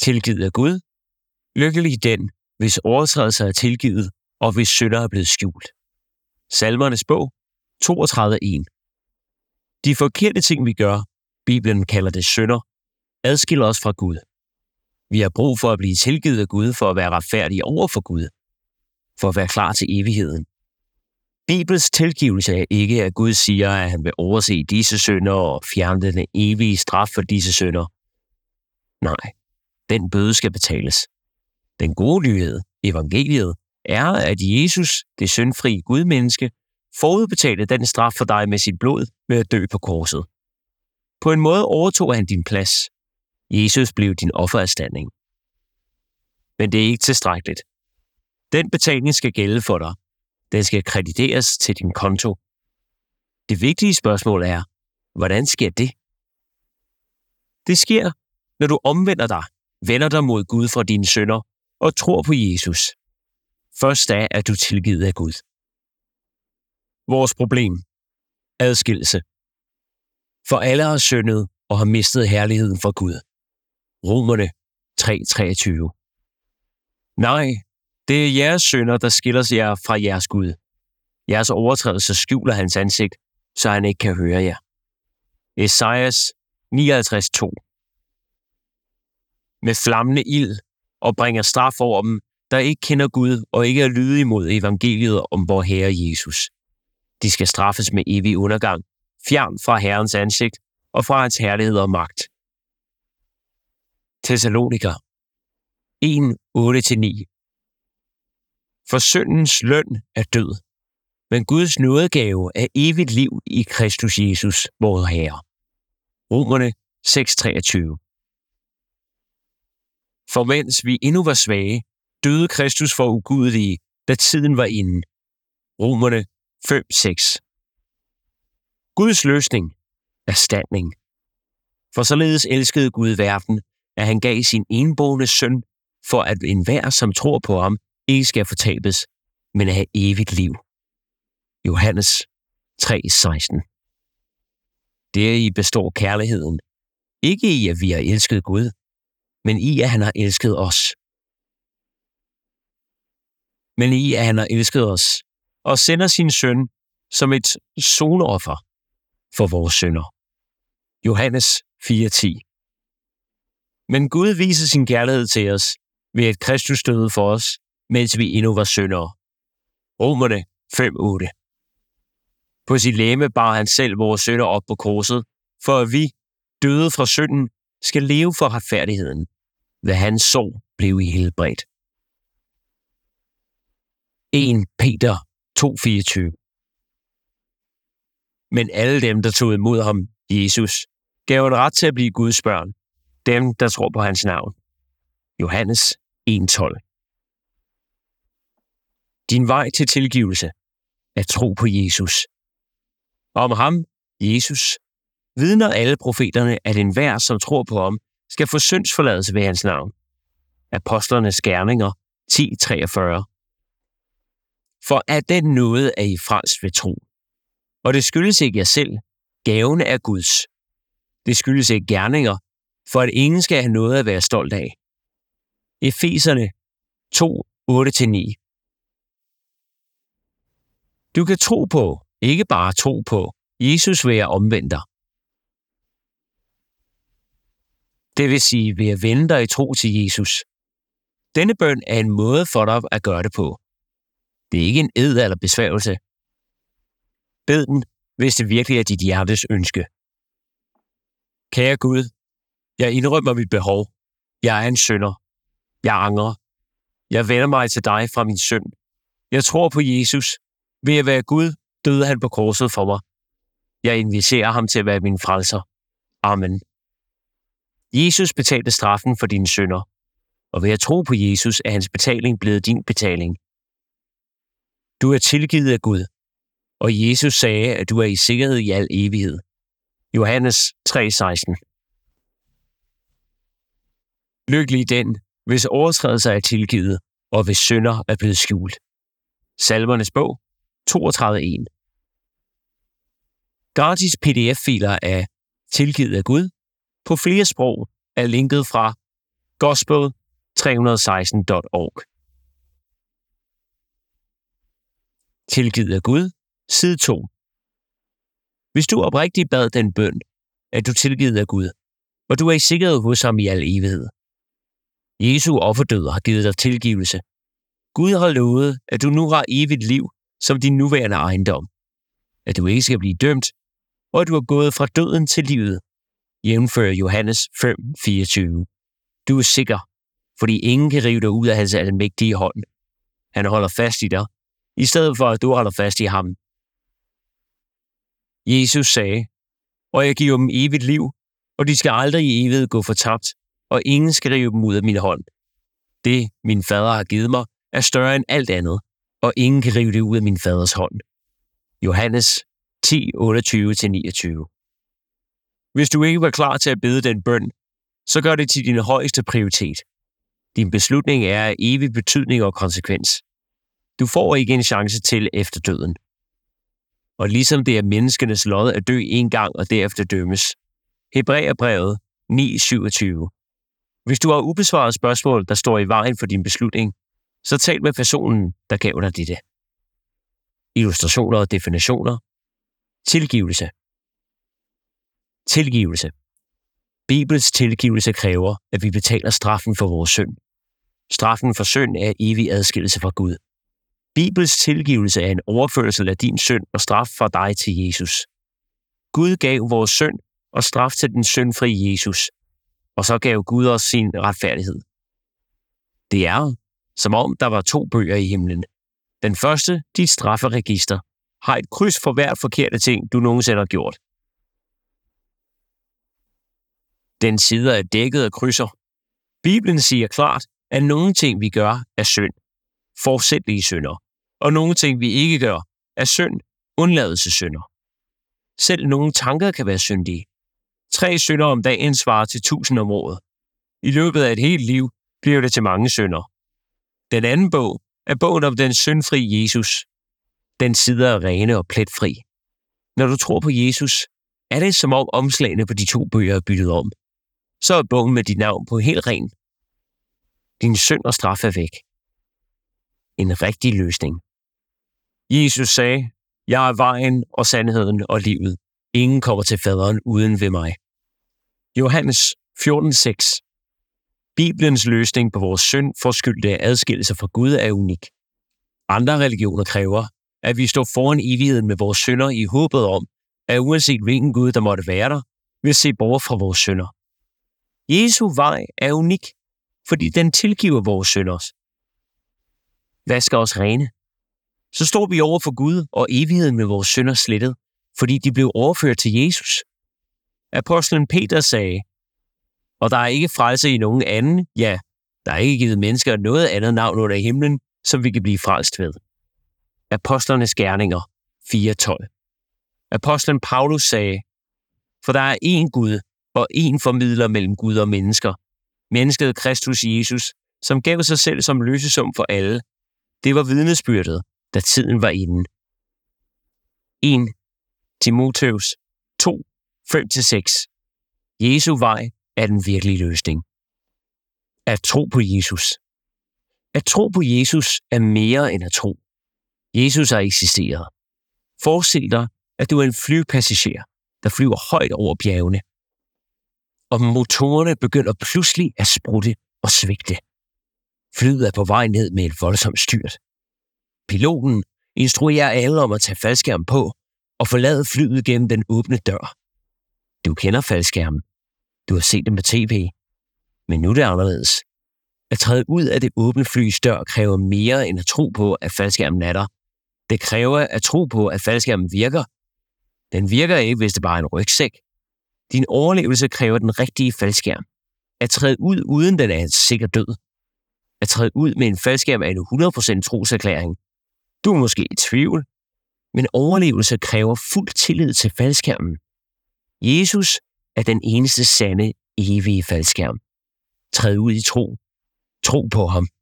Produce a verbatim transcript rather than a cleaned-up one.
tilgivet af Gud. Lykkelig den, hvis overtrædelser er tilgivet, og hvis synder er blevet skjult. Salmernes bog, toogtredive en. De forkerte ting, vi gør, Bibelen kalder det synder, adskiller os fra Gud. Vi har brug for at blive tilgivet af Gud for at være retfærdige over for Gud, for at være klar til evigheden. Bibels tilgivelse er ikke, at Gud siger, at han vil overse disse synder og fjerne den evige straf for disse synder. Nej, den bøde skal betales. Den gode nyhed, evangeliet, er, at Jesus, det syndfri Gudmenneske, forudbetalte den straf for dig med sit blod ved at dø på korset. På en måde overtog han din plads. Jesus blev din offererstatning. Men det er ikke tilstrækkeligt. Den betaling skal gælde for dig. Den skal krediteres til din konto. Det vigtige spørgsmål er, hvordan sker det? Det sker, når du omvender dig, vender dig mod Gud fra dine synder og tror på Jesus. Først da er du tilgivet af Gud. Vores problem. Adskillelse. For alle har syndet og har mistet herligheden fra Gud. Romerne tre treogtyve. Nej, det er jeres synder, der skiller jer fra jeres Gud. Jeres overtrædelse skjuler hans ansigt, så han ikke kan høre jer. Esajas nioghalvtreds to. Med flammende ild og bringer straf over dem, der ikke kender Gud og ikke er lydige mod evangeliet om vor Herre Jesus. De skal straffes med evig undergang, fjern fra Herrens ansigt og fra hans herlighed og magt. Thessaloniker en otte til ni. For syndens løn er død, men Guds nådegave er evigt liv i Kristus Jesus, vor Herre. Romerne seks treogtyve. For mens vi endnu var svage, døde Kristus for ugudelige, da tiden var inde. Romerne fem seks. Guds løsning. Erstatning. For således elskede Gud verden, at han gav sin enbårne søn, for at enhver, som tror på ham, ikke skal fortabes, men have evigt liv. Johannes tre seksten. Deri består kærligheden. Ikke i, at vi har elsket Gud, men i, at han har elsket os. Men i, at han har elsket os, og sender sin søn som et sonoffer for vores synder. Johannes fire ti. Men Gud viser sin kærlighed til os, ved at Kristus døde for os, mens vi endnu var syndere. Romerne fem otte. På sit legeme bar han selv vores synder op på korset, for at vi, døde fra synden, skal leve for retfærdigheden. Ved hans sår blev I helbredt. første Peter to fireogtyve. Men alle dem, der tog imod ham, Jesus, gav en ret til at blive Guds børn, dem, der tror på hans navn. Johannes en tolv. Din vej til tilgivelse er tro på Jesus. Om ham, Jesus, vidner alle profeterne, at enhver, som tror på ham, skal få syndsforladelse ved hans navn. Apostlernes gerninger ti treogfyrre. For af den nåde er I frelst ved tro. Og det skyldes ikke jer selv. Gaven er Guds. Det skyldes ikke gerninger, for at ingen skal have noget at være stolt af. Efeserne to otte til ni. Du kan tro på, ikke bare tro på, Jesus vil jeg omvende dig. Det vil sige ved at vende dig i tro til Jesus. Denne bøn er en måde for dig at gøre det på. Det er ikke en ed eller besværgelse. Bed den, hvis det virkelig er dit hjertes ønske. Kære Gud, jeg indrømmer mit behov. Jeg er en synder. Jeg angrer. Jeg vender mig til dig fra min synd. Jeg tror på Jesus. Ved at være Gud, døde han på korset for mig. Jeg inviterer ham til at være min frelser. Amen. Jesus betalte straffen for dine synder, og ved at tro på Jesus er hans betaling blevet din betaling. Du er tilgivet af Gud, og Jesus sagde, at du er i sikkerhed i al evighed. Johannes tre seksten. Lykkelig den, hvis overtrædelser er tilgivet, og hvis synder er blevet skjult. Salmernes bog, toogtredive en. Gratis P D F-filer af Tilgivet af Gud på flere sprog er linket fra gospel tre seksten punktum org. Tilgivet af Gud, side to. Hvis du oprigtigt bad den bøn, at du tilgivet af Gud, og du er i sikkerhed hos ham i al evighed. Jesu offerdød har givet dig tilgivelse. Gud har lovet, at du nu har evigt liv som din nuværende ejendom. At du ikke skal blive dømt, og at du er gået fra døden til livet. Jævnfør Johannes fem fireogtyve. Du er sikker, fordi ingen kan rive dig ud af hans almægtige hånd. Han holder fast i dig, i stedet for at du holder fast i ham. Jesus sagde, og jeg giver dem evigt liv, og de skal aldrig i evighed gå fortabt, og ingen skal rive dem ud af min hånd. Det, min fader har givet mig, er større end alt andet, og ingen kan rive det ud af min faders hånd. Johannes ti otteogtyve til niogtyve. Hvis du ikke var klar til at bede den bøn, så gør det til din højeste prioritet. Din beslutning er af evig betydning og konsekvens. Du får ikke en chance til efter døden. Og ligesom det er menneskenes lod at dø en gang og derefter dømmes. Hebræerbrevet ni syvogtyve. Hvis du har ubesvaret spørgsmål, der står i vejen for din beslutning, så tal med personen, der gav dig dette. Illustrationer og definitioner. Tilgivelse. Tilgivelse. Bibels tilgivelse kræver, at vi betaler straffen for vores synd. Straffen for synd er evig adskillelse fra Gud. Bibels tilgivelse er en overførsel af din synd og straf fra dig til Jesus. Gud gav vores synd og straf til den syndfri Jesus, og så gav Gud os sin retfærdighed. Det er, som om der var to bøger i himlen. Den første, dit strafferegister, har et kryds for hver forkerte ting, du nogensinde har gjort. Den side er dækket af krydser. Bibelen siger klart, at nogle ting, vi gør, er synd. Forsætlige synder. Og nogle ting, vi ikke gør, er synd. Undladelsessynder. Selv nogle tanker kan være syndige. Tre synder om dagen svarer til tusind om året. I løbet af et helt liv bliver det til mange synder. Den anden bog er bogen om den syndfri Jesus. Den side er rene og pletfri. Når du tror på Jesus, er det som om omslagene på de to bøger er byttet om. Så er bogen med dit navn på helt ren. Din synd og straf er væk. En rigtig løsning. Jesus sagde, jeg er vejen og sandheden og livet. Ingen kommer til faderen uden ved mig. Johannes fjorten seks. Bibelens løsning på vores synd forskyldte adskillelse fra Gud er unik. Andre religioner kræver, at vi står foran evigheden med vores synder i håbet om, at uanset hvilken Gud der måtte være der, vil se bort fra vores synder. Jesu vej er unik, fordi den tilgiver vores synder. Vasker os rene. Så står vi over for Gud og evigheden med vores synder slettet, fordi de blev overført til Jesus. Apostlen Peter sagde, og der er ikke frelse i nogen anden, ja, der er ikke givet mennesker noget andet navn under himlen, som vi kan blive frelst ved. Apostlernes gerninger fire tolv. Apostlen Paulus sagde, for der er én Gud og én formidler mellem Gud og mennesker, mennesket Kristus Jesus, som gav sig selv som løsesum for alle. Det var vidnesbyrdet, da tiden var inde. en Timotheus to fem til seks. Jesu vej er den virkelige løsning. At tro på Jesus. At tro på Jesus er mere end at tro. Jesus har eksisteret. Forestil dig, at du er en flypassager, der flyver højt over bjergene. Og motorerne begynder pludselig at sprutte og svigte. Flyet er på vej ned med et voldsomt styrt. Piloten instruerer alle om at tage faldskærm på og forlade flyet gennem den åbne dør. Du kender faldskærmen. Du har set dem på tv. Men nu er det anderledes. At træde ud af det åbne flys dør kræver mere end at tro på, at faldskærmen er der. Det kræver at tro på, at faldskærmen virker. Den virker ikke, hvis det bare er en rygsæk. Din overlevelse kræver den rigtige faldskærm. At træde ud uden den er en sikker død. At træde ud med en faldskærm er en hundrede procent troserklæring. Du er måske i tvivl, men overlevelse kræver fuld tillid til faldskærmen. Jesus er den eneste sande, evige faldskærm. Træd ud i tro. Tro på ham.